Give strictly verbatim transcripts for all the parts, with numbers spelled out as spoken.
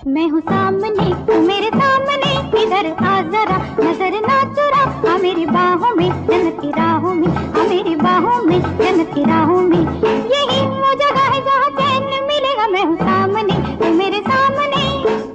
मैं हूँ सामने, तू मेरे सामने, इधर आ जरा, नजर ना चुरा। आ मेरी बाहों में, जन्नत की राहों में, आ मेरी बाहों में, जन्नत की राहों में। यही वो जगह है जहाँ चैन मिलेगा। मैं हूँ सामने, तू मेरे सामने।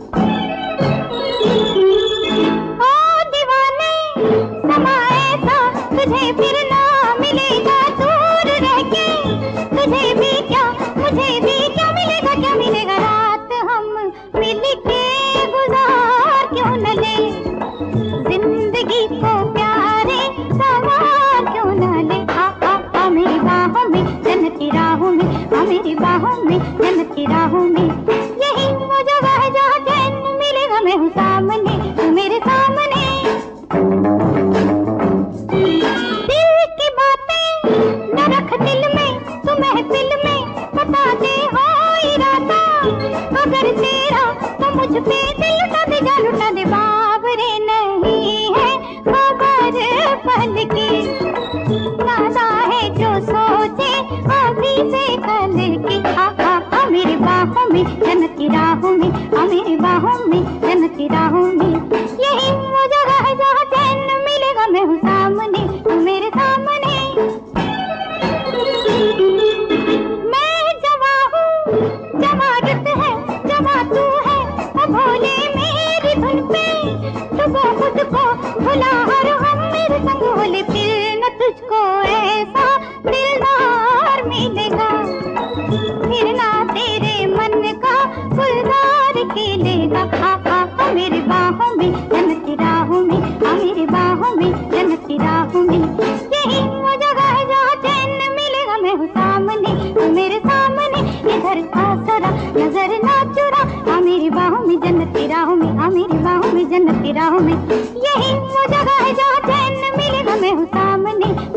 ओ दीवाने, समा ऐसा तुझे फिर ना मिलेगा। दूर रह के तुझे भी क्या, मुझे भी क्या मिलेगा, क्या मिलेगा। रात हम मिल के गुजार क्यों न ले, जिंदगी को प्यारे सवार क्यों न ले। आ आ आ मेरी बाहों में, जन्नत की राहों में, आ मेरी बाहों में, जन्नत की राहों में। यही वो जगह है जहाँ चैन मिलेगा। मैं हूँ सामने, तू मेरे सामने। दिल की बातें न रख दिल में, तू महफिल में बता दे हो इरादा। अगर तेरा तो मुझ पे दिल लुटा दे, जा लुटा दे। बाबरे नहीं है खबर पल की, नादा है जो सोचे अभी से कल की। आ आ आ मेरी बाहों में, जन्नत की राहों में, आ मेरी बाहों में, जन्नत की राहों में। यही वो जगह है जहाँ चैन मिलेगा। मैं हूँ सामने, तू मेरे सामने। मैं जवा हूँ, जवा रुत है, जवा तू है। ओ भोले मेरी धुन पे डुबो खुद को, भुला हर हम मेरे संग होले। फिर न तुझको ऐसा दिलदार मिलेगा, फिर ना तेरे मन का गुलजार खिलेगा। आ आ आ मेरी बाहों में, जन्नत की राहों में, आ मेरी बाहों में, जन्नत की राहों में। यही वो जगह है जहाँ चैन मिलेगा। मैं हूँ सामने, तू मेरे सामने, इधर आ जरा, नजर ना चुरा। आ मेरी बाहों में, जन्नत की राहों में, आ मेरी बाहों में, जन्नत की राहों में। यही वो जगह है जहाँ चैन मिलेगा। मैं हूँ सामने,